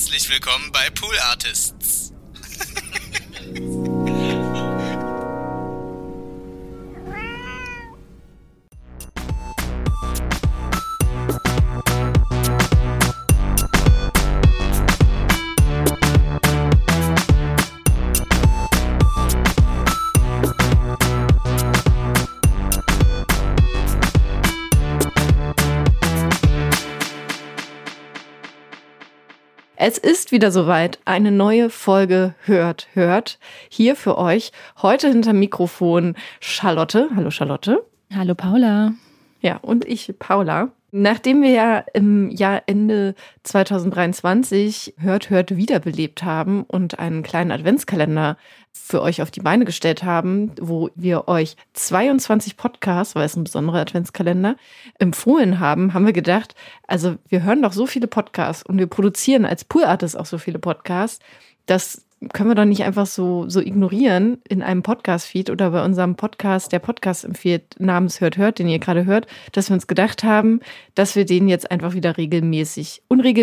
Herzlich willkommen bei Pool Artists. Es ist wieder soweit, eine neue Folge Hört. Hier für euch. Heute hinterm Mikrofon Charlotte. Hallo Charlotte. Hallo Paula. Ja, und ich, Paula. Nachdem wir ja im Jahr Ende 2023 Hört wiederbelebt haben und einen kleinen Adventskalender für euch auf die Beine gestellt haben, wo wir euch 22 Podcasts, weil es ein besonderer Adventskalender, empfohlen haben, haben wir gedacht, also wir hören doch so viele Podcasts und wir produzieren als Pool Artists auch so viele Podcasts, das können wir doch nicht einfach so ignorieren in einem Podcast-Feed oder bei unserem Podcast, der Podcast empfiehlt, namens Hört, den ihr gerade hört, dass wir uns gedacht haben, dass wir den jetzt einfach wieder regelmäßig,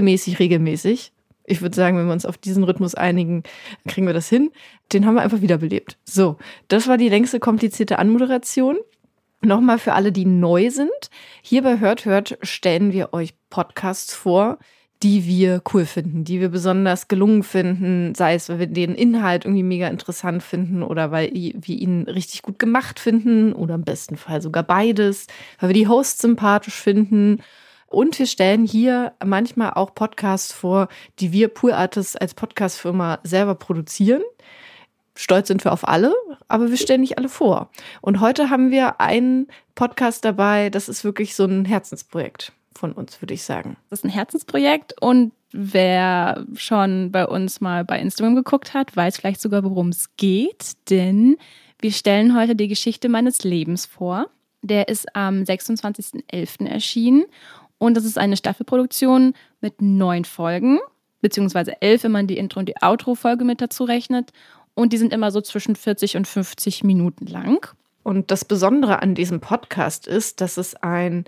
ich würde sagen, wenn wir uns auf diesen Rhythmus einigen, kriegen wir das hin. Den haben wir einfach wiederbelebt. So, das war die längste komplizierte Anmoderation. Nochmal für alle, die neu sind. Hier bei Hört stellen wir euch Podcasts vor, die wir cool finden, die wir besonders gelungen finden, sei es, weil wir den Inhalt irgendwie mega interessant finden oder weil wir ihn richtig gut gemacht finden oder im besten Fall sogar beides, weil wir die Hosts sympathisch finden. Und wir stellen hier manchmal auch Podcasts vor, die wir Pool Artists als Podcastfirma selber produzieren. Stolz sind wir auf alle, aber wir stellen nicht alle vor. Und heute haben wir einen Podcast dabei, das ist wirklich so ein Herzensprojekt von uns, würde ich sagen. Das ist ein Herzensprojekt und wer schon bei uns mal bei Instagram geguckt hat, weiß vielleicht sogar, worum es geht, denn wir stellen heute die Geschichte meines Lebens vor. Der ist am 26.11. erschienen und das ist eine Staffelproduktion mit 9 Folgen, beziehungsweise 11, wenn man die Intro- und die Outro-Folge mit dazu rechnet. Und die sind immer so zwischen 40 und 50 Minuten lang. Und das Besondere an diesem Podcast ist, dass es ein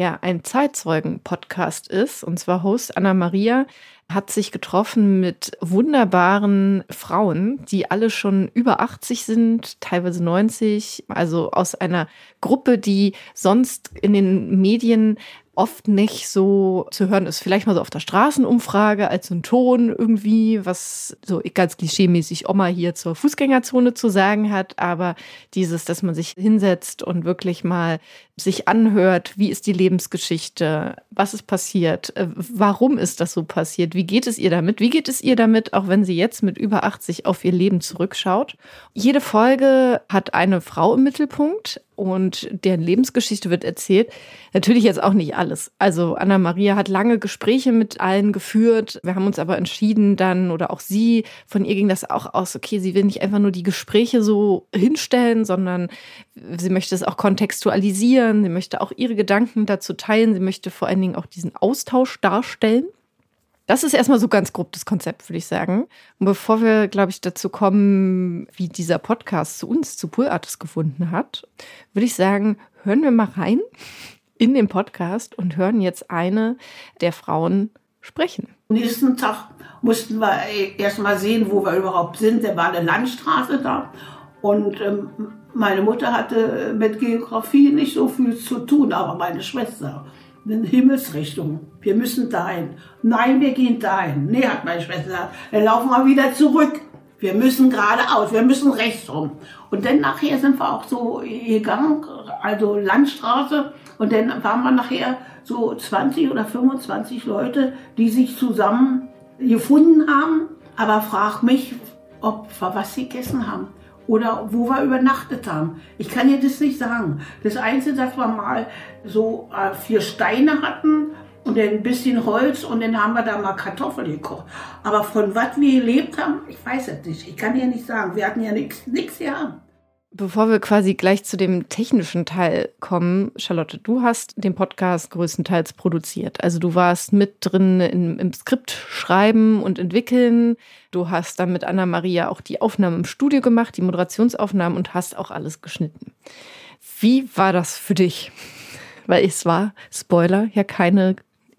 Zeitzeugen-Podcast ist. Und zwar Host Anna-Maria hat sich getroffen mit wunderbaren Frauen, die alle schon über 80 sind, teilweise 90. Also aus einer Gruppe, die sonst in den Medien oft nicht so zu hören ist. Vielleicht mal so auf der Straßenumfrage als so ein Ton irgendwie, was so ganz klischeemäßig Oma hier zur Fußgängerzone zu sagen hat. Aber dieses, dass man sich hinsetzt und wirklich mal sich anhört, wie ist die Lebensgeschichte, was ist passiert, warum ist das so passiert, wie geht es ihr damit, auch wenn sie jetzt mit über 80 auf ihr Leben zurückschaut. Jede Folge hat eine Frau im Mittelpunkt und deren Lebensgeschichte wird erzählt. Natürlich jetzt auch nicht alles. Also Anna-Maria hat lange Gespräche mit allen geführt. Wir haben uns aber entschieden dann, oder auch sie, von ihr ging das auch aus, okay, sie will nicht einfach nur die Gespräche so hinstellen, sondern sie möchte es auch kontextualisieren. Sie möchte auch ihre Gedanken dazu teilen. Sie möchte vor allen Dingen auch diesen Austausch darstellen. Das ist erstmal so ganz grob das Konzept, würde ich sagen. Und bevor wir, glaube ich, dazu kommen, wie dieser Podcast zu uns, zu Pool Artists gefunden hat, würde ich sagen, hören wir mal rein in den Podcast und hören jetzt eine der Frauen sprechen. Am nächsten Tag mussten wir erst mal sehen, wo wir überhaupt sind. Da war eine Landstraße da und meine Mutter hatte mit Geografie nicht so viel zu tun, aber meine Schwester. In Himmelsrichtung. Wir müssen dahin. Nein, wir gehen dahin. Nee, hat meine Schwester gesagt. Dann laufen wir wieder zurück. Wir müssen geradeaus. Wir müssen rechts rum. Und dann nachher sind wir auch so gegangen, also Landstraße. Und dann waren wir nachher so 20 oder 25 Leute, die sich zusammen gefunden haben. Aber frag mich, ob wir was gegessen haben. Oder wo wir übernachtet haben. Ich kann dir das nicht sagen. Das Einzige, dass wir mal so 4 Steine hatten und dann ein bisschen Holz und dann haben wir da mal Kartoffeln gekocht. Aber von was wir gelebt haben, ich weiß es nicht. Ich kann dir nicht sagen. Wir hatten ja nichts gehabt. Bevor wir quasi gleich zu dem technischen Teil kommen, Charlotte, du hast den Podcast größtenteils produziert. Also du warst mit drin im Skript schreiben und entwickeln. Du hast dann mit Anna-Maria auch die Aufnahmen im Studio gemacht, die Moderationsaufnahmen und hast auch alles geschnitten. Wie war das für dich? Weil es war, Spoiler, ja keine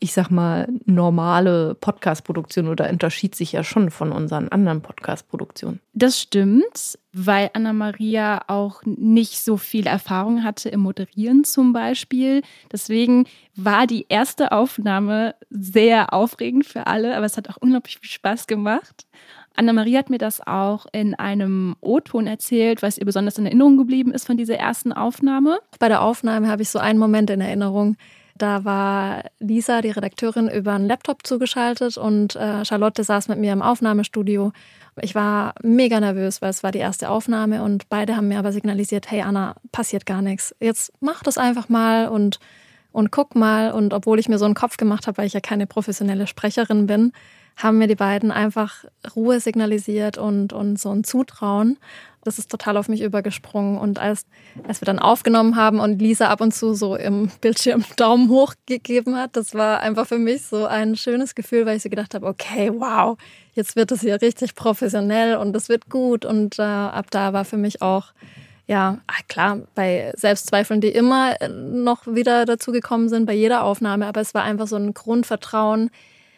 ich sag mal, normale Podcast-Produktion oder unterschied sich ja schon von unseren anderen Podcast-Produktionen. Das stimmt, weil Anna-Maria auch nicht so viel Erfahrung hatte im Moderieren zum Beispiel. Deswegen war die erste Aufnahme sehr aufregend für alle, aber es hat auch unglaublich viel Spaß gemacht. Anna-Maria hat mir das auch in einem O-Ton erzählt, was ihr besonders in Erinnerung geblieben ist von dieser ersten Aufnahme. Bei der Aufnahme habe ich so einen Moment in Erinnerung. Da war Lisa, die Redakteurin, über einen Laptop zugeschaltet und Charlotte saß mit mir im Aufnahmestudio. Ich war mega nervös, weil es war die erste Aufnahme und beide haben mir aber signalisiert, hey Anna, passiert gar nichts. Jetzt mach das einfach mal und guck mal. Und obwohl ich mir so einen Kopf gemacht habe, weil ich ja keine professionelle Sprecherin bin, haben mir die beiden einfach Ruhe signalisiert und so ein Zutrauen. Das ist total auf mich übergesprungen. Und als wir dann aufgenommen haben und Lisa ab und zu so im Bildschirm Daumen hoch gegeben hat, das war einfach für mich so ein schönes Gefühl, weil ich so gedacht habe, okay, wow, jetzt wird es hier richtig professionell und es wird gut. Und ab da war für mich auch, ja, klar, bei Selbstzweifeln, die immer noch wieder dazu gekommen sind, bei jeder Aufnahme, aber es war einfach so ein Grundvertrauen,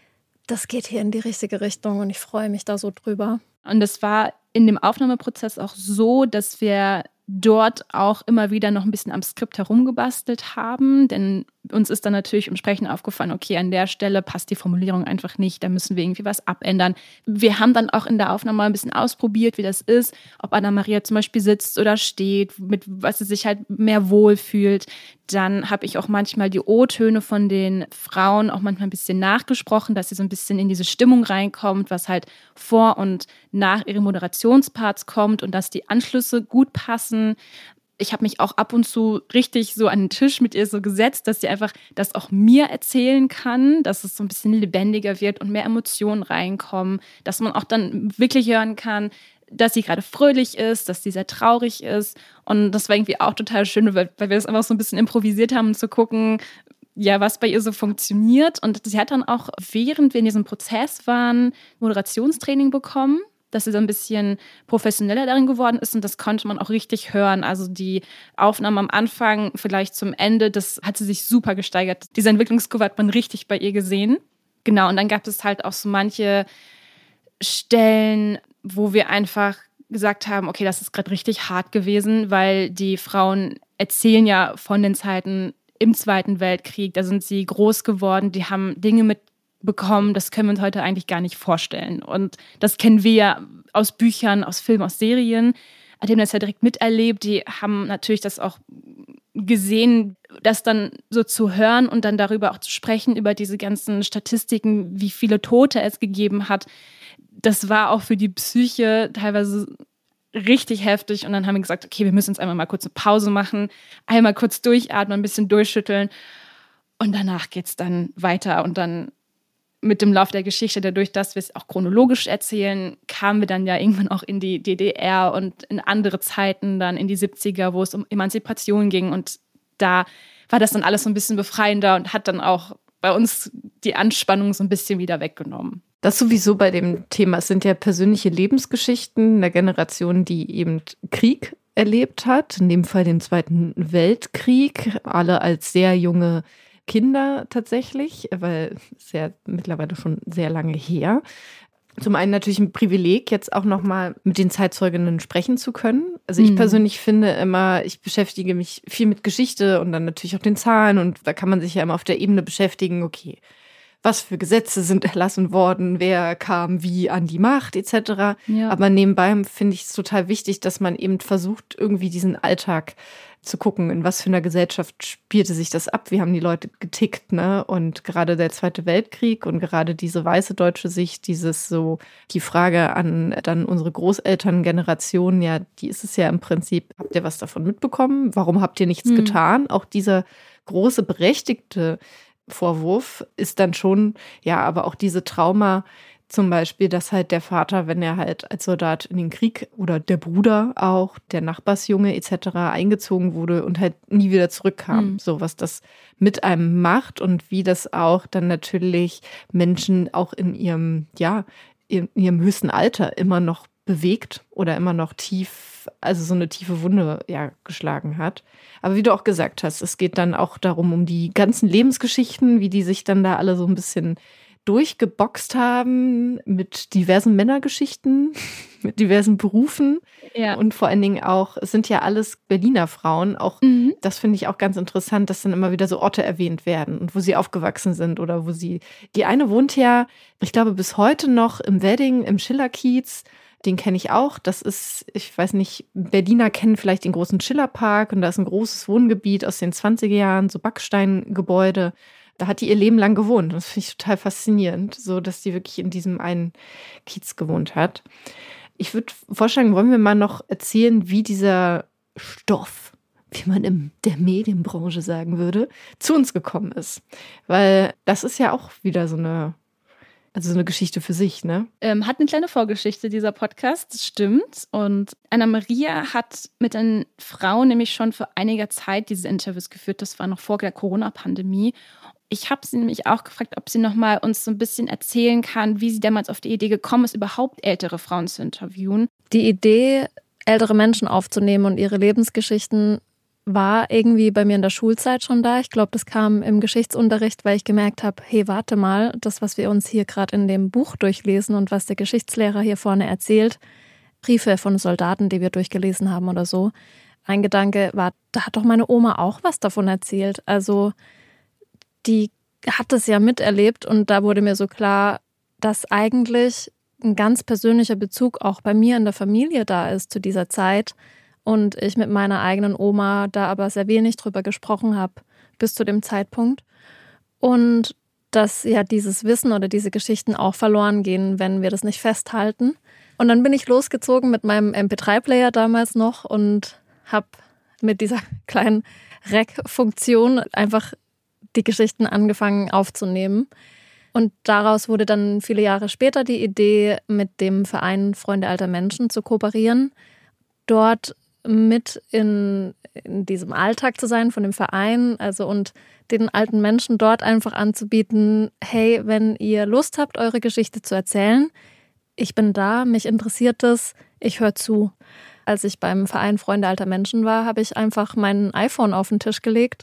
das geht hier in die richtige Richtung und ich freue mich da so drüber. Und es war in dem Aufnahmeprozess auch so, dass wir dort auch immer wieder noch ein bisschen am Skript herumgebastelt haben, denn uns ist dann natürlich entsprechend aufgefallen, okay, an der Stelle passt die Formulierung einfach nicht, da müssen wir irgendwie was abändern. Wir haben dann auch in der Aufnahme mal ein bisschen ausprobiert, wie das ist, ob Anna-Maria zum Beispiel sitzt oder steht, mit was sie sich halt mehr wohlfühlt. Dann habe ich auch manchmal die O-Töne von den Frauen auch manchmal ein bisschen nachgesprochen, dass sie so ein bisschen in diese Stimmung reinkommt, was halt vor und nach ihren Moderationsparts kommt und dass die Anschlüsse gut passen. Ich habe mich auch ab und zu richtig so an den Tisch mit ihr so gesetzt, dass sie einfach das auch mir erzählen kann, dass es so ein bisschen lebendiger wird und mehr Emotionen reinkommen, dass man auch dann wirklich hören kann, dass sie gerade fröhlich ist, dass sie sehr traurig ist. Und das war irgendwie auch total schön, weil wir das einfach so ein bisschen improvisiert haben, um zu gucken, ja, was bei ihr so funktioniert. Und sie hat dann auch, während wir in diesem Prozess waren, Moderationstraining bekommen, dass sie so ein bisschen professioneller darin geworden ist und das konnte man auch richtig hören. Also die Aufnahme am Anfang, vielleicht zum Ende, das hat sie sich super gesteigert. Diese Entwicklungskurve hat man richtig bei ihr gesehen. Genau, und dann gab es halt auch so manche Stellen, wo wir einfach gesagt haben, okay, das ist gerade richtig hart gewesen, weil die Frauen erzählen ja von den Zeiten im Zweiten Weltkrieg, da sind sie groß geworden, die haben Dinge mitbekommen, das können wir uns heute eigentlich gar nicht vorstellen. Und das kennen wir ja aus Büchern, aus Filmen, aus Serien. Die haben das ja direkt miterlebt, die haben natürlich das auch gesehen, das dann so zu hören und dann darüber auch zu sprechen, über diese ganzen Statistiken, wie viele Tote es gegeben hat. Das war auch für die Psyche teilweise richtig heftig. Und dann haben wir gesagt, okay, wir müssen jetzt einmal mal kurz eine Pause machen, einmal kurz durchatmen, ein bisschen durchschütteln. Und danach geht es dann weiter. Und dann mit dem Lauf der Geschichte, dadurch, dass wir es auch chronologisch erzählen, kamen wir dann ja irgendwann auch in die DDR und in andere Zeiten, dann in die 70er, wo es um Emanzipation ging. Und da war das dann alles so ein bisschen befreiender und hat dann auch bei uns die Anspannung so ein bisschen wieder weggenommen. Das sowieso bei dem Thema. Es sind ja persönliche Lebensgeschichten einer Generation, die eben Krieg erlebt hat, in dem Fall den Zweiten Weltkrieg, alle als sehr junge Kinder tatsächlich, weil es ja mittlerweile schon sehr lange her. Zum einen natürlich ein Privileg, jetzt auch nochmal mit den Zeitzeuginnen sprechen zu können. Also ich persönlich finde immer, ich beschäftige mich viel mit Geschichte und dann natürlich auch den Zahlen und da kann man sich ja immer auf der Ebene beschäftigen, okay, was für Gesetze sind erlassen worden, wer kam wie an die Macht etc. Ja. Aber nebenbei finde ich es total wichtig, dass man eben versucht, irgendwie diesen Alltag zu gucken, in was für einer Gesellschaft spielte sich das ab, wie haben die Leute getickt, ne? Und gerade der Zweite Weltkrieg und gerade diese weiße deutsche Sicht, dieses so, die Frage an dann unsere Großelterngeneration, ja, die ist es ja im Prinzip, habt ihr was davon mitbekommen? Warum habt ihr nichts getan? Auch dieser große, berechtigte Vorwurf ist dann schon, ja, aber auch diese Trauma, zum Beispiel, dass halt der Vater, wenn er halt als Soldat in den Krieg oder der Bruder auch, der Nachbarsjunge etc. eingezogen wurde und halt nie wieder zurückkam. So, was das mit einem macht und wie das auch dann natürlich Menschen auch in ihrem höchsten Alter immer noch bewegt oder immer noch tief, also so eine tiefe Wunde ja geschlagen hat. Aber wie du auch gesagt hast, es geht dann auch darum, um die ganzen Lebensgeschichten, wie die sich dann da alle so ein bisschen durchgeboxt haben mit diversen Männergeschichten, mit diversen Berufen. Ja. Und vor allen Dingen auch, es sind ja alles Berliner Frauen. Auch das finde ich auch ganz interessant, dass dann immer wieder so Orte erwähnt werden und wo sie aufgewachsen sind oder wo sie. Die eine wohnt ja, ich glaube, bis heute noch im Wedding, im Schillerkiez. Den kenne ich auch. Das ist, ich weiß nicht, Berliner kennen vielleicht den großen Schillerpark und da ist ein großes Wohngebiet aus den 20er Jahren, so Backsteingebäude. Da hat die ihr Leben lang gewohnt. Das finde ich total faszinierend, so dass die wirklich in diesem einen Kiez gewohnt hat. Ich würde vorschlagen, wollen wir mal noch erzählen, wie dieser Stoff, wie man in der Medienbranche sagen würde, zu uns gekommen ist. Weil das ist ja auch wieder so eine Geschichte für sich, ne? Hat eine kleine Vorgeschichte, dieser Podcast, das stimmt. Und Anna-Maria hat mit den Frauen nämlich schon vor einiger Zeit diese Interviews geführt. Das war noch vor der Corona-Pandemie. Ich habe sie nämlich auch gefragt, ob sie nochmal uns so ein bisschen erzählen kann, wie sie damals auf die Idee gekommen ist, überhaupt ältere Frauen zu interviewen. Die Idee, ältere Menschen aufzunehmen und ihre Lebensgeschichten, war irgendwie bei mir in der Schulzeit schon da. Ich glaube, das kam im Geschichtsunterricht, weil ich gemerkt habe, hey, warte mal, das, was wir uns hier gerade in dem Buch durchlesen und was der Geschichtslehrer hier vorne erzählt, Briefe von Soldaten, die wir durchgelesen haben oder so. Ein Gedanke war, da hat doch meine Oma auch was davon erzählt. Also die hat es ja miterlebt und da wurde mir so klar, dass eigentlich ein ganz persönlicher Bezug auch bei mir in der Familie da ist zu dieser Zeit und ich mit meiner eigenen Oma da aber sehr wenig drüber gesprochen habe bis zu dem Zeitpunkt und dass ja dieses Wissen oder diese Geschichten auch verloren gehen, wenn wir das nicht festhalten. Und dann bin ich losgezogen mit meinem MP3-Player damals noch und habe mit dieser kleinen Rec-Funktion einfach die Geschichten angefangen aufzunehmen. Und daraus wurde dann viele Jahre später die Idee, mit dem Verein Freunde alter Menschen zu kooperieren, dort mit in diesem Alltag zu sein von dem Verein, also und den alten Menschen dort einfach anzubieten, hey, wenn ihr Lust habt, eure Geschichte zu erzählen, ich bin da, mich interessiert es, ich höre zu. Als ich beim Verein Freunde alter Menschen war, habe ich einfach mein iPhone auf den Tisch gelegt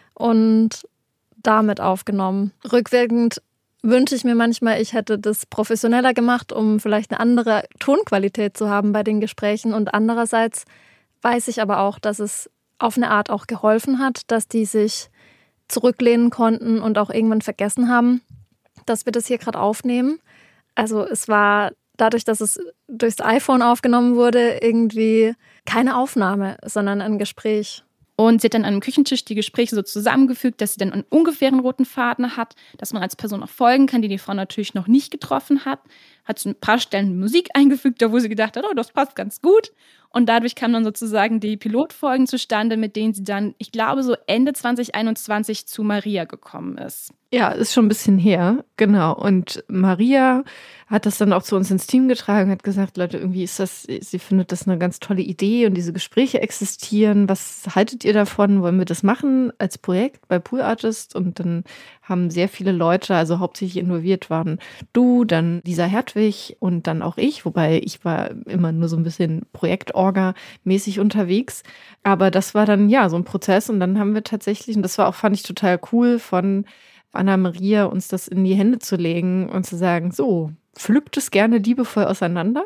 und damit aufgenommen. Rückwirkend wünsche ich mir manchmal, ich hätte das professioneller gemacht, um vielleicht eine andere Tonqualität zu haben bei den Gesprächen. Und andererseits weiß ich aber auch, dass es auf eine Art auch geholfen hat, dass die sich zurücklehnen konnten und auch irgendwann vergessen haben, dass wir das hier gerade aufnehmen. Also es war dadurch, dass es durchs iPhone aufgenommen wurde, irgendwie keine Aufnahme, sondern ein Gespräch. Und sie hat dann an einem Küchentisch die Gespräche so zusammengefügt, dass sie dann einen ungefähren roten Faden hat, dass man als Person auch folgen kann, die Frau natürlich noch nicht getroffen hat. Hat so ein paar Stellen Musik eingefügt, da wo sie gedacht hat, oh, das passt ganz gut. Und dadurch kamen dann sozusagen die Pilotfolgen zustande, mit denen sie dann, ich glaube, so Ende 2021 zu Maria gekommen ist. Ja, ist schon ein bisschen her, genau. Und Maria hat das dann auch zu uns ins Team getragen, hat gesagt, Leute, irgendwie ist das, sie findet das eine ganz tolle Idee und diese Gespräche existieren. Was haltet ihr davon? Wollen wir das machen als Projekt bei Pool Artist? Und dann haben sehr viele Leute, also hauptsächlich involviert waren du, dann Lisa Hertwig und dann auch ich, wobei ich war immer nur so ein bisschen Projektorga-mäßig unterwegs. Aber das war dann ja so ein Prozess und dann haben wir tatsächlich, und das war auch, fand ich total cool, von Anna-Maria uns das in die Hände zu legen und zu sagen, so, pflückt es gerne liebevoll auseinander.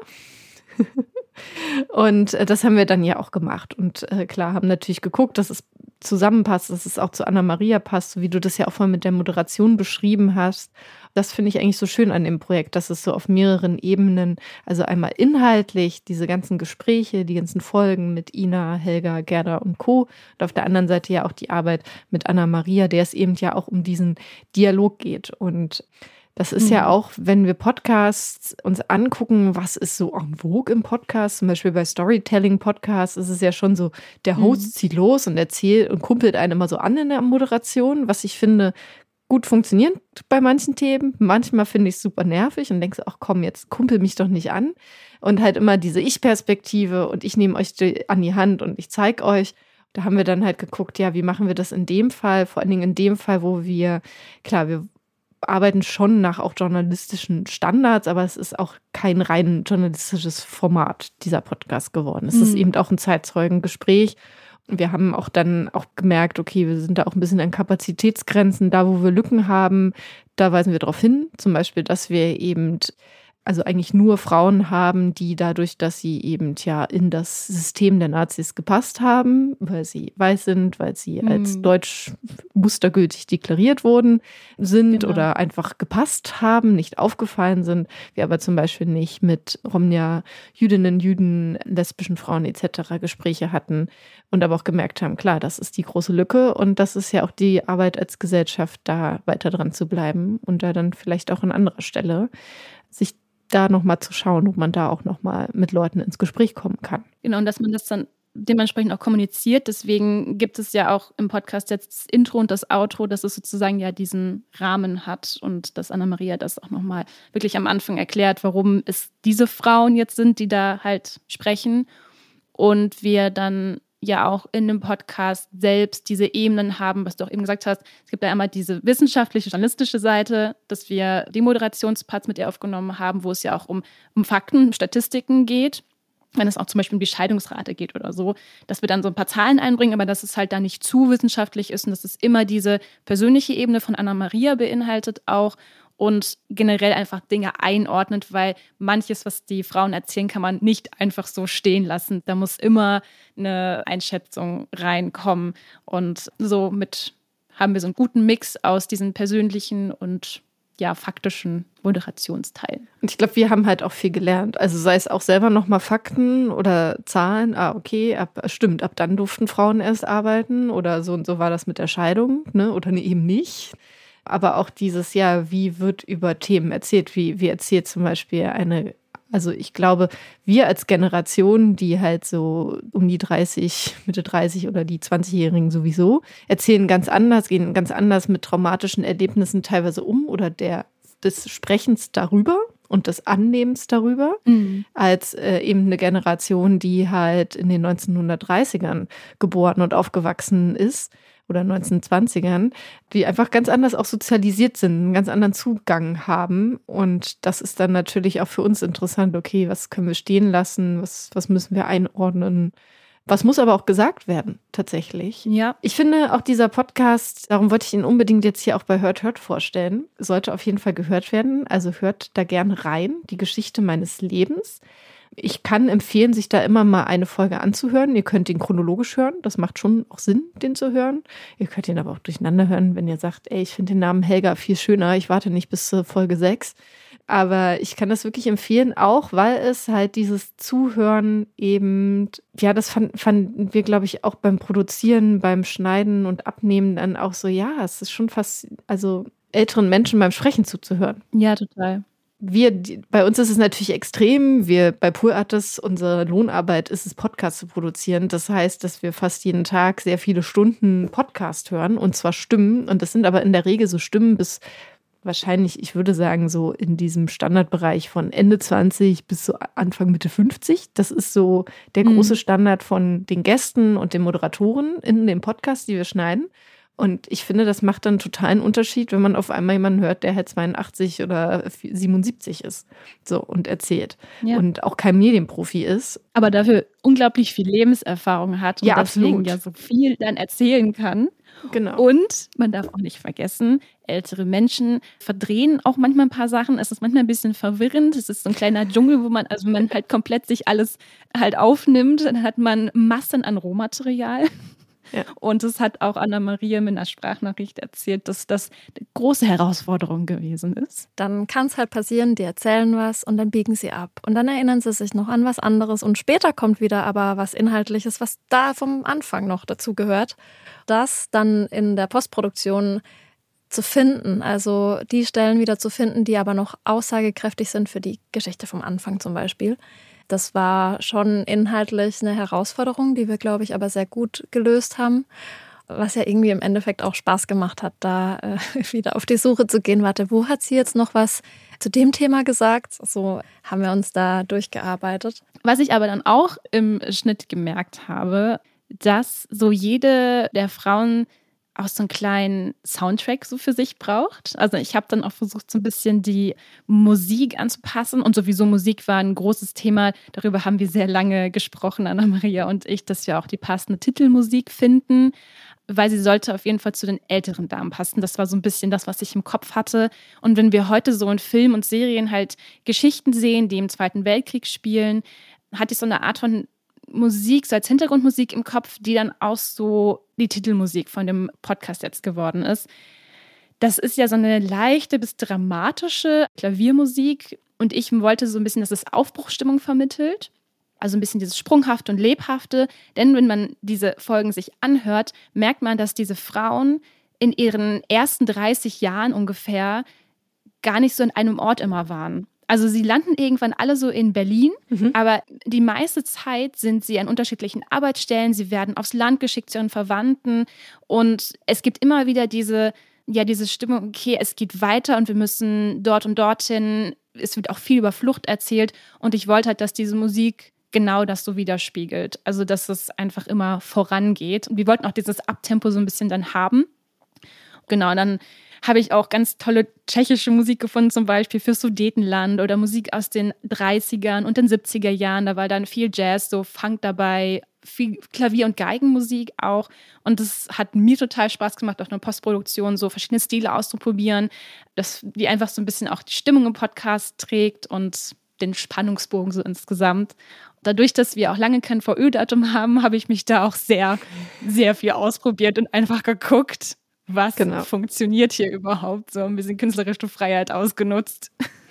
Und das haben wir dann ja auch gemacht. Und klar, haben natürlich geguckt, dass es zusammenpasst, dass es auch zu Anna-Maria passt, so wie du das ja auch vorhin mit der Moderation beschrieben hast. Das finde ich eigentlich so schön an dem Projekt, dass es so auf mehreren Ebenen, also einmal inhaltlich, diese ganzen Gespräche, die ganzen Folgen mit Ina, Helga, Gerda und Co. Und auf der anderen Seite ja auch die Arbeit mit Anna-Maria, der es eben ja auch um diesen Dialog geht. Und das ist ja auch, wenn wir Podcasts uns angucken, was ist so en vogue im Podcast, zum Beispiel bei Storytelling-Podcasts ist es ja schon so, der Host zieht los und erzählt und kumpelt einen immer so an in der Moderation, was ich finde gut funktioniert bei manchen Themen. Manchmal finde ich es super nervig und denke so, ach komm, jetzt kumpel mich doch nicht an. Und halt immer diese Ich-Perspektive und ich nehme euch an die Hand und ich zeige euch. Da haben wir dann halt geguckt, ja, wie machen wir das in dem Fall, vor allen Dingen in dem Fall, wo wir, klar, wir arbeiten schon nach auch journalistischen Standards, aber es ist auch kein rein journalistisches Format, dieser Podcast geworden. Es ist eben auch ein Zeitzeugengespräch. Wir haben auch dann auch gemerkt, okay, wir sind da auch ein bisschen an Kapazitätsgrenzen. Da, wo wir Lücken haben, da weisen wir darauf hin. Zum Beispiel, dass wir eben also eigentlich nur Frauen haben, die dadurch, dass sie eben ja in das System der Nazis gepasst haben, weil sie weiß sind, weil sie als deutsch mustergültig deklariert sind oder einfach gepasst haben, nicht aufgefallen sind. Wir aber zum Beispiel nicht mit Romnia, Jüdinnen, Jüden, lesbischen Frauen etc. Gespräche hatten und aber auch gemerkt haben, klar, das ist die große Lücke und das ist ja auch die Arbeit als Gesellschaft, da weiter dran zu bleiben und da dann vielleicht auch an anderer Stelle sich da nochmal zu schauen, ob man da auch nochmal mit Leuten ins Gespräch kommen kann. Genau, und dass man das dann dementsprechend auch kommuniziert. Deswegen gibt es ja auch im Podcast jetzt das Intro und das Outro, dass es sozusagen ja diesen Rahmen hat und dass Anna-Maria das auch nochmal wirklich am Anfang erklärt, warum es diese Frauen jetzt sind, die da halt sprechen und wir dann ja auch in dem Podcast selbst diese Ebenen haben, was du auch eben gesagt hast. Es gibt ja einmal diese wissenschaftliche, journalistische Seite, dass wir die Moderationsparts mit ihr aufgenommen haben, wo es ja auch um Fakten, Statistiken geht, wenn es auch zum Beispiel um die Scheidungsrate geht oder so, dass wir dann so ein paar Zahlen einbringen, aber dass es halt da nicht zu wissenschaftlich ist und dass es immer diese persönliche Ebene von Anna-Maria beinhaltet auch und generell einfach Dinge einordnet, weil manches, was die Frauen erzählen, kann man nicht einfach so stehen lassen. Da muss immer eine Einschätzung reinkommen. Und somit haben wir so einen guten Mix aus diesen persönlichen und ja, faktischen Moderationsteilen. Und ich glaube, wir haben halt auch viel gelernt. Also sei es auch selber nochmal Fakten oder Zahlen. Okay, ab dann durften Frauen erst arbeiten oder so und so war das mit der Scheidung, ne? Oder eben nicht. Aber auch dieses, ja, wie wird über Themen erzählt? Wie erzählt zum Beispiel also ich glaube, wir als Generation, die halt so um die 30, Mitte 30 oder die 20-Jährigen sowieso, erzählen ganz anders, gehen ganz anders mit traumatischen Erlebnissen teilweise um oder des Sprechens darüber und des Annehmens darüber, als eben eine Generation, die halt in den 1930ern geboren und aufgewachsen ist oder 1920ern, die einfach ganz anders auch sozialisiert sind, einen ganz anderen Zugang haben. Und das ist dann natürlich auch für uns interessant, okay, was können wir stehen lassen, was müssen wir einordnen, was muss aber auch gesagt werden, tatsächlich. Ja. Ich finde auch dieser Podcast, darum wollte ich ihn unbedingt jetzt hier auch bei Hört vorstellen, sollte auf jeden Fall gehört werden. Also hört da gerne rein, die Geschichte meines Lebens. Ich kann empfehlen, sich da immer mal eine Folge anzuhören. Ihr könnt ihn chronologisch hören. Das macht schon auch Sinn, den zu hören. Ihr könnt ihn aber auch durcheinander hören, wenn ihr sagt, ey, ich finde den Namen Helga viel schöner. Ich warte nicht bis zur Folge 6. Aber ich kann das wirklich empfehlen, auch weil es halt dieses Zuhören eben, ja, das fanden wir, glaube ich, auch beim Produzieren, beim Schneiden und Abnehmen dann auch so, ja, es ist schon fast, also älteren Menschen beim Sprechen zuzuhören. Ja, total. Bei uns ist es natürlich extrem. Bei Pool Artists, unsere Lohnarbeit ist es, Podcast zu produzieren. Das heißt, dass wir fast jeden Tag sehr viele Stunden Podcast hören und zwar Stimmen. Und das sind aber in der Regel so Stimmen bis wahrscheinlich, ich würde sagen, so in diesem Standardbereich von Ende 20 bis so Anfang, Mitte 50. Das ist so der große Standard von den Gästen und den Moderatoren in dem Podcast, die wir schneiden. Und ich finde, das macht dann totalen Unterschied, wenn man auf einmal jemanden hört, der halt 82 oder 77 ist, so und erzählt. Ja. Und auch kein Medienprofi ist. Aber dafür unglaublich viel Lebenserfahrung hat und ja, deswegen absolut. ja so viel dann erzählen kann. Genau. Und man darf auch nicht vergessen, ältere Menschen verdrehen auch manchmal ein paar Sachen. Es ist manchmal ein bisschen verwirrend. Es ist so ein kleiner Dschungel, wo man halt komplett sich alles halt aufnimmt. Dann hat man Massen an Rohmaterial. Ja. Und es hat auch Anna-Maria mit einer Sprachnachricht erzählt, dass das eine große Herausforderung gewesen ist. Dann kann es halt passieren, die erzählen was und dann biegen sie ab. Und dann erinnern sie sich noch an was anderes und später kommt wieder aber was Inhaltliches, was da vom Anfang noch dazu gehört. Das dann in der Postproduktion zu finden, also die Stellen wieder zu finden, die aber noch aussagekräftig sind für die Geschichte vom Anfang zum Beispiel. Das war schon inhaltlich eine Herausforderung, die wir, glaube ich, aber sehr gut gelöst haben. Was ja irgendwie im Endeffekt auch Spaß gemacht hat, da wieder auf die Suche zu gehen. Warte, wo hat sie jetzt noch was zu dem Thema gesagt? So haben wir uns da durchgearbeitet. Was ich aber dann auch im Schnitt gemerkt habe, dass so jede der Frauen auch so einen kleinen Soundtrack so für sich braucht. Also ich habe dann auch versucht, so ein bisschen die Musik anzupassen. Und sowieso Musik war ein großes Thema. Darüber haben wir sehr lange gesprochen, Anna-Maria und ich, dass wir auch die passende Titelmusik finden, weil sie sollte auf jeden Fall zu den älteren Damen passen. Das war so ein bisschen das, was ich im Kopf hatte. Und wenn wir heute so in Filmen und Serien halt Geschichten sehen, die im Zweiten Weltkrieg spielen, hatte ich so eine Art von Musik, so als Hintergrundmusik im Kopf, die dann auch so die Titelmusik von dem Podcast jetzt geworden ist. Das ist ja so eine leichte bis dramatische Klaviermusik und ich wollte so ein bisschen, dass es Aufbruchsstimmung vermittelt. Also ein bisschen dieses Sprunghafte und Lebhafte. Denn wenn man diese Folgen sich anhört, merkt man, dass diese Frauen in ihren ersten 30 Jahren ungefähr gar nicht so in einem Ort immer waren. Also sie landen irgendwann alle so in Berlin, aber die meiste Zeit sind sie an unterschiedlichen Arbeitsstellen. Sie werden aufs Land geschickt zu ihren Verwandten und es gibt immer wieder diese Stimmung, okay, es geht weiter und wir müssen dort und dorthin. Es wird auch viel über Flucht erzählt und ich wollte halt, dass diese Musik genau das so widerspiegelt. Also dass es einfach immer vorangeht. Und wir wollten auch dieses Abtempo so ein bisschen dann haben. Genau, dann habe ich auch ganz tolle tschechische Musik gefunden, zum Beispiel für Sudetenland oder Musik aus den 30ern und den 70er Jahren. Da war dann viel Jazz, so Funk dabei, viel Klavier- und Geigenmusik auch. Und das hat mir total Spaß gemacht, auch in der Postproduktion so verschiedene Stile auszuprobieren, dass die einfach so ein bisschen auch die Stimmung im Podcast trägt und den Spannungsbogen so insgesamt. Dadurch, dass wir auch lange kein VÖ-Datum haben, habe ich mich da auch sehr, sehr viel ausprobiert und einfach geguckt, was funktioniert hier überhaupt so, ein bisschen künstlerische Freiheit ausgenutzt.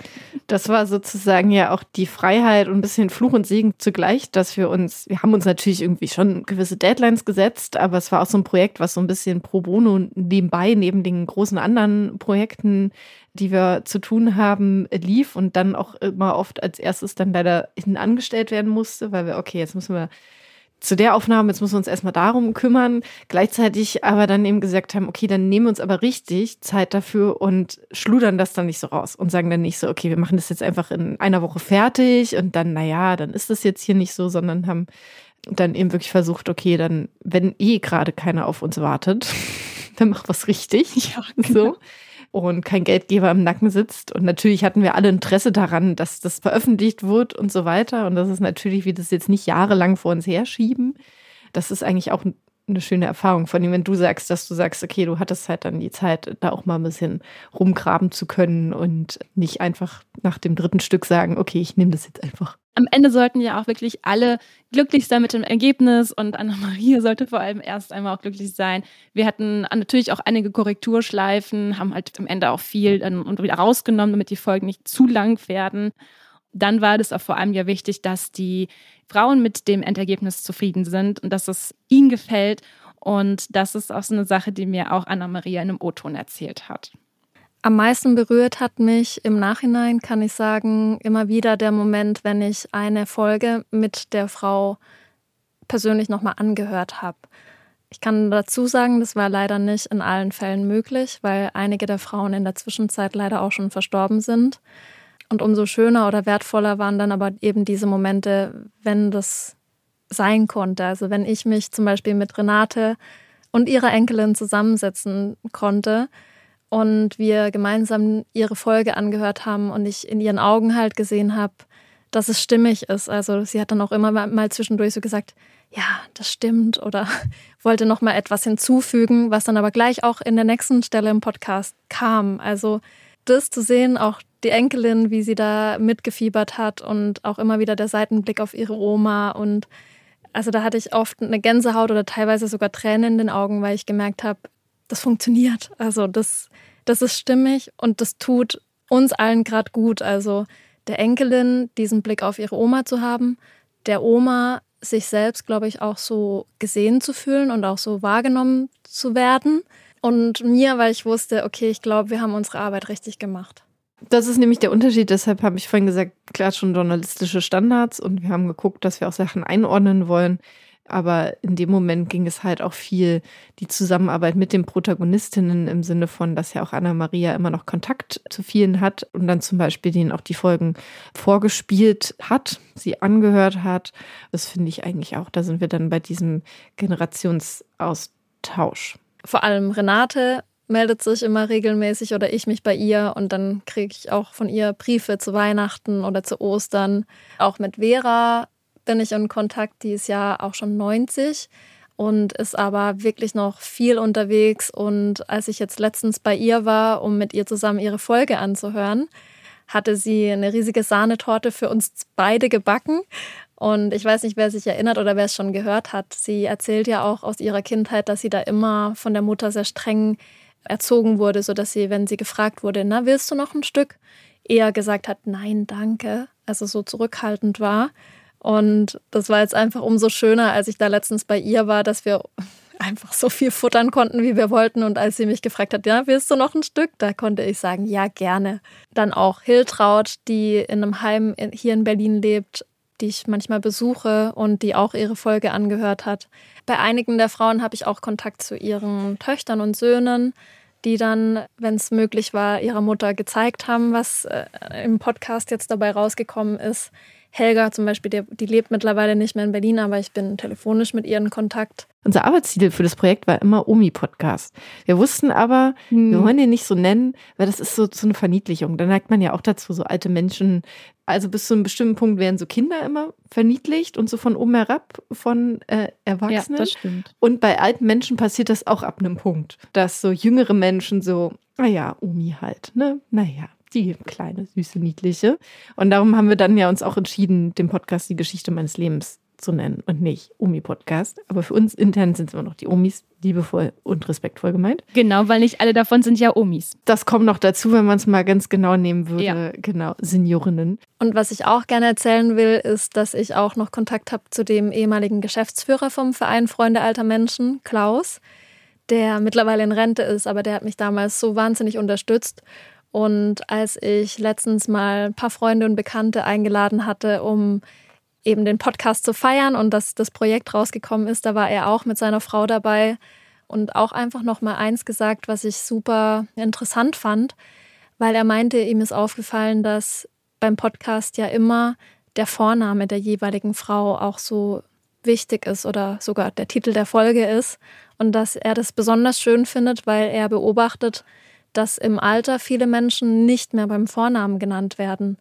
Das war sozusagen ja auch die Freiheit und ein bisschen Fluch und Segen zugleich, dass wir haben uns natürlich irgendwie schon gewisse Deadlines gesetzt, aber es war auch so ein Projekt, was so ein bisschen pro bono nebenbei, neben den großen anderen Projekten, die wir zu tun haben, lief und dann auch immer oft als erstes dann leider hinten angestellt werden musste, weil jetzt müssen wir zu der Aufnahme, jetzt müssen wir uns erstmal darum kümmern, gleichzeitig aber dann eben gesagt haben, okay, dann nehmen wir uns aber richtig Zeit dafür und schludern das dann nicht so raus und sagen dann nicht so, okay, wir machen das jetzt einfach in einer Woche fertig und dann, dann ist das jetzt hier nicht so, sondern haben dann eben wirklich versucht, okay, dann, wenn gerade keiner auf uns wartet, dann mach was richtig. Ja, genau. So. Und kein Geldgeber im Nacken sitzt. Und natürlich hatten wir alle Interesse daran, dass das veröffentlicht wird und so weiter. Und das ist natürlich, wie das jetzt nicht jahrelang vor uns herschieben. Das ist eigentlich auch eine schöne Erfahrung. Von dem, wenn du sagst, dass du sagst, okay, du hattest halt dann die Zeit, da auch mal ein bisschen rumgraben zu können und nicht einfach nach dem dritten Stück sagen, okay, ich nehme das jetzt einfach. Am Ende sollten ja auch wirklich alle glücklich sein mit dem Ergebnis und Anna-Maria sollte vor allem erst einmal auch glücklich sein. Wir hatten natürlich auch einige Korrekturschleifen, haben halt am Ende auch viel dann und wieder rausgenommen, damit die Folgen nicht zu lang werden. Dann war das auch vor allem ja wichtig, dass die Frauen mit dem Endergebnis zufrieden sind und dass es ihnen gefällt. Und das ist auch so eine Sache, die mir auch Anna-Maria in einem O-Ton erzählt hat. Am meisten berührt hat mich im Nachhinein, kann ich sagen, immer wieder der Moment, wenn ich eine Folge mit der Frau persönlich nochmal angehört habe. Ich kann dazu sagen, das war leider nicht in allen Fällen möglich, weil einige der Frauen in der Zwischenzeit leider auch schon verstorben sind. Und umso schöner oder wertvoller waren dann aber eben diese Momente, wenn das sein konnte. Also wenn ich mich zum Beispiel mit Renate und ihrer Enkelin zusammensetzen konnte, und wir gemeinsam ihre Folge angehört haben und ich in ihren Augen halt gesehen habe, dass es stimmig ist. Also sie hat dann auch immer mal zwischendurch so gesagt, ja, das stimmt oder wollte noch mal etwas hinzufügen, was dann aber gleich auch in der nächsten Stelle im Podcast kam. Also das zu sehen, auch die Enkelin, wie sie da mitgefiebert hat und auch immer wieder der Seitenblick auf ihre Oma und also da hatte ich oft eine Gänsehaut oder teilweise sogar Tränen in den Augen, weil ich gemerkt habe, das funktioniert. Also das ist stimmig und das tut uns allen gerade gut. Also der Enkelin diesen Blick auf ihre Oma zu haben, der Oma sich selbst, glaube ich, auch so gesehen zu fühlen und auch so wahrgenommen zu werden. Und mir, weil ich wusste, okay, ich glaube, wir haben unsere Arbeit richtig gemacht. Das ist nämlich der Unterschied, deshalb habe ich vorhin gesagt, klar schon journalistische Standards und wir haben geguckt, dass wir auch Sachen einordnen wollen. Aber in dem Moment ging es halt auch viel die Zusammenarbeit mit den Protagonistinnen im Sinne von, dass ja auch Anna-Maria immer noch Kontakt zu vielen hat und dann zum Beispiel denen auch die Folgen vorgespielt hat, sie angehört hat. Das finde ich eigentlich auch, da sind wir dann bei diesem Generationsaustausch. vor allem Renate meldet sich immer regelmäßig oder ich mich bei ihr und dann kriege ich auch von ihr Briefe zu Weihnachten oder zu Ostern. Auch mit Vera bin ich in Kontakt, die ist ja auch schon 90 und ist aber wirklich noch viel unterwegs. Und als ich jetzt letztens bei ihr war, um mit ihr zusammen ihre Folge anzuhören, hatte sie eine riesige Sahnetorte für uns beide gebacken. Und ich weiß nicht, wer sich erinnert oder wer es schon gehört hat. Sie erzählt ja auch aus ihrer Kindheit, dass sie da immer von der Mutter sehr streng erzogen wurde, sodass sie, wenn sie gefragt wurde, na, willst du noch ein Stück, eher gesagt hat, nein, danke. Also so zurückhaltend war. Und das war jetzt einfach umso schöner, als ich da letztens bei ihr war, dass wir einfach so viel futtern konnten, wie wir wollten. Und als sie mich gefragt hat, ja, willst du noch ein Stück? Da konnte ich sagen, ja, gerne. Dann auch Hiltraud, die in einem Heim hier in Berlin lebt, die ich manchmal besuche und die auch ihre Folge angehört hat. Bei einigen der Frauen habe ich auch Kontakt zu ihren Töchtern und Söhnen, die dann, wenn es möglich war, ihrer Mutter gezeigt haben, was im Podcast jetzt dabei rausgekommen ist. Helga zum Beispiel, die lebt mittlerweile nicht mehr in Berlin, aber ich bin telefonisch mit ihr in Kontakt. Unser Arbeitstitel für das Projekt war immer Omi-Podcast. Wir wussten aber, wir wollen den nicht so nennen, weil das ist so eine Verniedlichung. Da neigt man ja auch dazu, so alte Menschen, also bis zu einem bestimmten Punkt werden so Kinder immer verniedlicht und so von oben herab von Erwachsenen. Ja, das stimmt. Und bei alten Menschen passiert das auch ab einem Punkt, dass so jüngere Menschen so, naja, Omi halt, ne, naja. Die kleine, süße, niedliche. Und darum haben wir dann ja uns auch entschieden, den Podcast Die Geschichte meines Lebens zu nennen und nicht Omi-Podcast. Aber für uns intern sind es immer noch die Omis, liebevoll und respektvoll gemeint. Genau, weil nicht alle davon sind ja Omis. Das kommt noch dazu, wenn man es mal ganz genau nehmen würde. Ja. Genau, Seniorinnen. Und was ich auch gerne erzählen will, ist, dass ich auch noch Kontakt habe zu dem ehemaligen Geschäftsführer vom Verein Freunde alter Menschen, Klaus, der mittlerweile in Rente ist, aber der hat mich damals so wahnsinnig unterstützt. Und als ich letztens mal ein paar Freunde und Bekannte eingeladen hatte, um eben den Podcast zu feiern und dass das Projekt rausgekommen ist, da war er auch mit seiner Frau dabei und auch einfach noch mal eins gesagt, was ich super interessant fand, weil er meinte, ihm ist aufgefallen, dass beim Podcast ja immer der Vorname der jeweiligen Frau auch so wichtig ist oder sogar der Titel der Folge ist und dass er das besonders schön findet, weil er beobachtet, dass im Alter viele Menschen nicht mehr beim Vornamen genannt werden.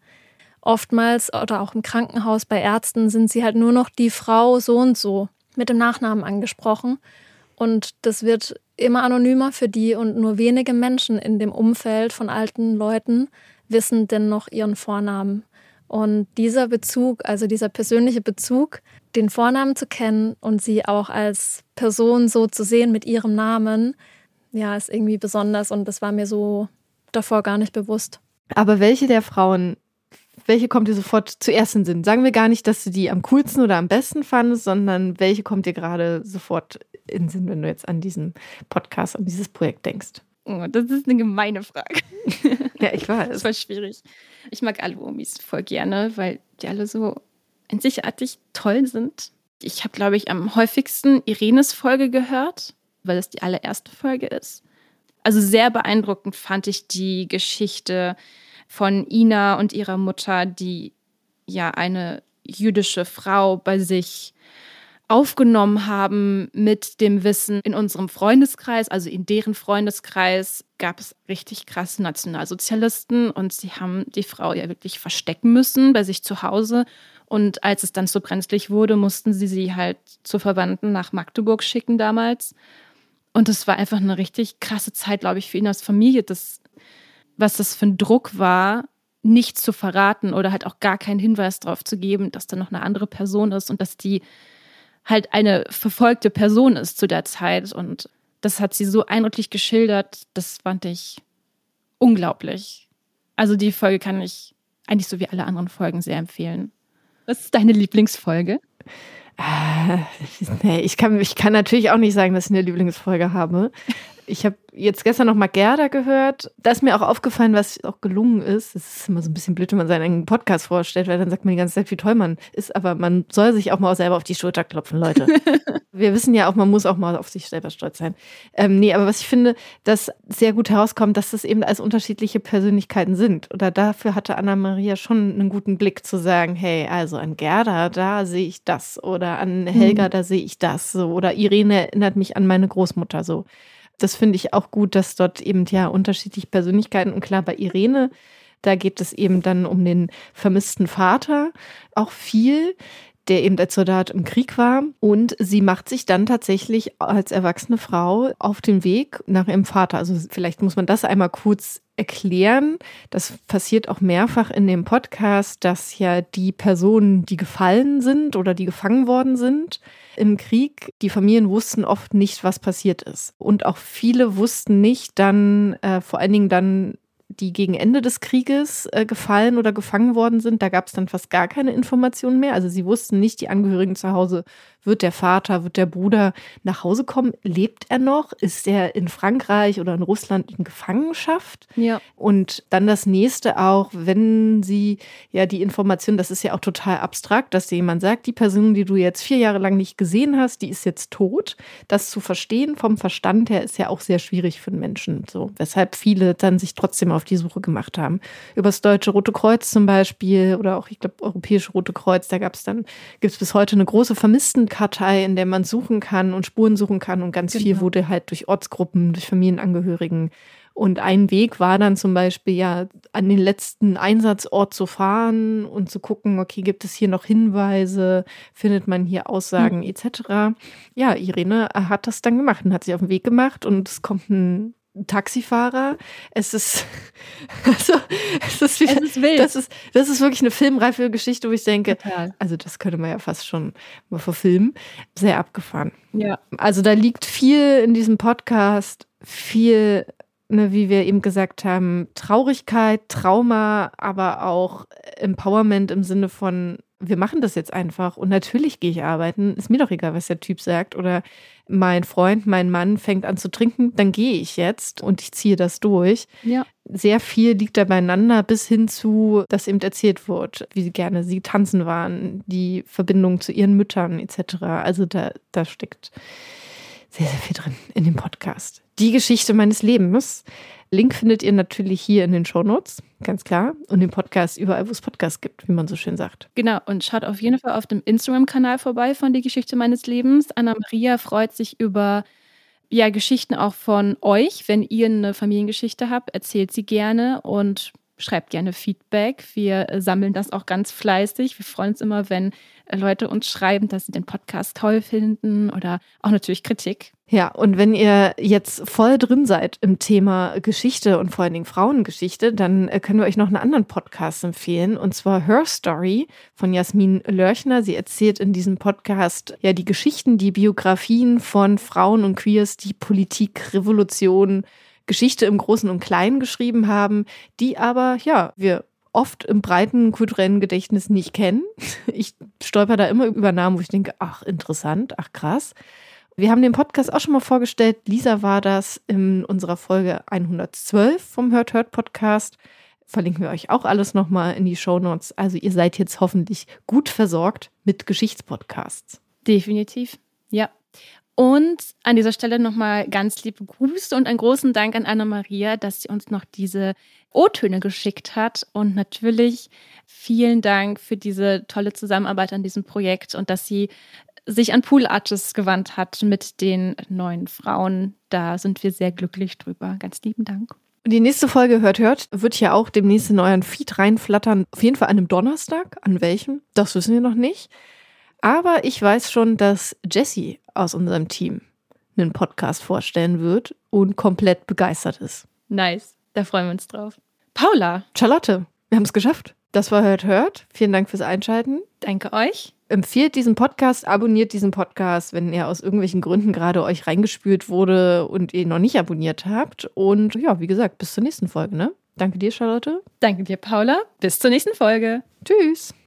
Oftmals oder auch im Krankenhaus bei Ärzten sind sie halt nur noch die Frau so und so mit dem Nachnamen angesprochen. Und das wird immer anonymer für die und nur wenige Menschen in dem Umfeld von alten Leuten wissen denn noch ihren Vornamen. Und dieser Bezug, also dieser persönliche Bezug, den Vornamen zu kennen und sie auch als Person so zu sehen mit ihrem Namen, ja, ist irgendwie besonders und das war mir so davor gar nicht bewusst. Aber welche der Frauen, welche kommt dir sofort zuerst in den Sinn? Sagen wir gar nicht, dass du die am coolsten oder am besten fandest, sondern welche kommt dir gerade sofort in den Sinn, wenn du jetzt an diesen Podcast, an dieses Projekt denkst? Oh, das ist eine gemeine Frage. Ja, ich weiß. Das war schwierig. Ich mag alle Omis voll gerne, weil die alle so einzigartig toll sind. Ich habe, glaube ich, am häufigsten Irenes Folge gehört, weil das die allererste Folge ist. Also sehr beeindruckend fand ich die Geschichte von Ina und ihrer Mutter, die ja eine jüdische Frau bei sich aufgenommen haben mit dem Wissen, in unserem Freundeskreis, also in deren Freundeskreis, gab es richtig krasse Nationalsozialisten und sie haben die Frau ja wirklich verstecken müssen bei sich zu Hause. Und als es dann so brenzlig wurde, mussten sie halt zu Verwandten nach Magdeburg schicken damals. Und es war einfach eine richtig krasse Zeit, glaube ich, für ihn als Familie, was das für ein Druck war, nichts zu verraten oder halt auch gar keinen Hinweis darauf zu geben, dass da noch eine andere Person ist und dass die halt eine verfolgte Person ist zu der Zeit. Und das hat sie so eindrücklich geschildert, das fand ich unglaublich. Also die Folge kann ich eigentlich so wie alle anderen Folgen sehr empfehlen. Was ist deine Lieblingsfolge? Nee, ich kann natürlich auch nicht sagen, dass ich eine Lieblingsfolge habe. Ich habe jetzt gestern noch mal Gerda gehört. Da ist mir auch aufgefallen, was auch gelungen ist. Es ist immer so ein bisschen blöd, wenn man seinen eigenen Podcast vorstellt, weil dann sagt man die ganze Zeit, wie toll man ist. Aber man soll sich auch mal selber auf die Schulter klopfen, Leute. Wir wissen ja auch, man muss auch mal auf sich selber stolz sein. Nee, aber was ich finde, dass sehr gut herauskommt, dass das eben als unterschiedliche Persönlichkeiten sind. Oder dafür hatte Anna-Maria schon einen guten Blick zu sagen, hey, also an Gerda, da sehe ich das. Oder an Helga, da sehe ich das. So. Oder Irene erinnert mich an meine Großmutter so. Das finde ich auch gut, dass dort eben ja unterschiedliche Persönlichkeiten, und klar, bei Irene, da geht es eben dann um den vermissten Vater auch viel, der eben als Soldat im Krieg war. Und sie macht sich dann tatsächlich als erwachsene Frau auf den Weg nach ihrem Vater. Also vielleicht muss man das einmal kurz erklären. Das passiert auch mehrfach in dem Podcast, dass ja die Personen, die gefallen sind oder die gefangen worden sind im Krieg, die Familien wussten oft nicht, was passiert ist. Und auch viele wussten nicht dann, vor allen Dingen dann, die gegen Ende des Krieges gefallen oder gefangen worden sind, da gab es dann fast gar keine Informationen mehr. Also sie wussten nicht, die Angehörigen zu Hause, wird der Vater, wird der Bruder nach Hause kommen? Lebt er noch? Ist er in Frankreich oder in Russland in Gefangenschaft? Ja. Und dann das nächste auch, wenn sie ja die Information, das ist ja auch total abstrakt, dass dir jemand sagt, die Person, die du jetzt 4 Jahre lang nicht gesehen hast, die ist jetzt tot. Das zu verstehen vom Verstand her ist ja auch sehr schwierig für den Menschen. So, weshalb viele dann sich trotzdem auf die Suche gemacht haben. Über das Deutsche Rote Kreuz zum Beispiel oder auch, ich glaube, Europäische Rote Kreuz, da gibt es bis heute eine große Vermisstenkartei, in der man suchen kann und Spuren suchen kann, und ganz viel wurde halt durch Ortsgruppen, durch Familienangehörigen. Und ein Weg war dann zum Beispiel ja an den letzten Einsatzort zu fahren und zu gucken, okay, gibt es hier noch Hinweise, findet man hier Aussagen etc. Ja, Irene hat das dann gemacht und hat sich auf den Weg gemacht, und es kommt ein Taxifahrer. Es ist wild. Das ist wirklich eine filmreife Geschichte, wo ich denke, Total. also das könnte man ja fast schon mal verfilmen. Sehr abgefahren. Ja. Also da liegt viel in diesem Podcast, viel, ne, wie wir eben gesagt haben, Traurigkeit, Trauma, aber auch Empowerment im Sinne von, wir machen das jetzt einfach und natürlich gehe ich arbeiten, ist mir doch egal, was der Typ sagt, oder mein Freund, mein Mann fängt an zu trinken, dann gehe ich jetzt und ich ziehe das durch. Ja. Sehr viel liegt da beieinander, bis hin zu, dass eben erzählt wird, wie gerne sie tanzen waren, die Verbindung zu ihren Müttern etc. Also da steckt sehr, sehr viel drin in dem Podcast. Die Geschichte meines Lebens. Link findet ihr natürlich hier in den Shownotes, ganz klar. Und den Podcast überall, wo es Podcasts gibt, wie man so schön sagt. Genau, und schaut auf jeden Fall auf dem Instagram-Kanal vorbei von Die Geschichte meines Lebens. Anna-Maria freut sich über Geschichten auch von euch. Wenn ihr eine Familiengeschichte habt, erzählt sie gerne und schreibt gerne Feedback. Wir sammeln das auch ganz fleißig. Wir freuen uns immer, wenn Leute uns schreiben, dass sie den Podcast toll finden, oder auch natürlich Kritik. Ja, und wenn ihr jetzt voll drin seid im Thema Geschichte und vor allen Dingen Frauengeschichte, dann können wir euch noch einen anderen Podcast empfehlen, und zwar Her Story von Jasmin Lörchner. Sie erzählt in diesem Podcast ja die Geschichten, die Biografien von Frauen und Queers, die Politik, Revolution, Geschichte im Großen und Kleinen geschrieben haben, die aber, ja, wir oft im breiten kulturellen Gedächtnis nicht kennen. Ich stolper da immer über Namen, wo ich denke, ach, interessant, ach, krass. Wir haben den Podcast auch schon mal vorgestellt. Lisa war das in unserer Folge 112 vom Hört Podcast. Verlinken wir euch auch alles nochmal in die Shownotes. Also ihr seid jetzt hoffentlich gut versorgt mit Geschichtspodcasts. Definitiv, ja. Und an dieser Stelle nochmal ganz liebe Grüße und einen großen Dank an Anna-Maria, dass sie uns noch diese O-Töne geschickt hat. Und natürlich vielen Dank für diese tolle Zusammenarbeit an diesem Projekt und dass sie sich an Pool Artists gewandt hat mit den 9 Frauen. Da sind wir sehr glücklich drüber. Ganz lieben Dank. Und die nächste Folge Hört wird ja auch demnächst in euren Feed reinflattern. Auf jeden Fall an einem Donnerstag. An welchem? Das wissen wir noch nicht. Aber ich weiß schon, dass Jessie aus unserem Team einen Podcast vorstellen wird und komplett begeistert ist. Nice, da freuen wir uns drauf. Paula. Charlotte, wir haben es geschafft. Das war Hört. Vielen Dank fürs Einschalten. Danke euch. Empfehlt diesen Podcast, abonniert diesen Podcast, wenn er aus irgendwelchen Gründen gerade euch reingespült wurde und ihr ihn noch nicht abonniert habt. Und ja, wie gesagt, bis zur nächsten Folge, ne? Danke dir, Charlotte. Danke dir, Paula. Bis zur nächsten Folge. Tschüss.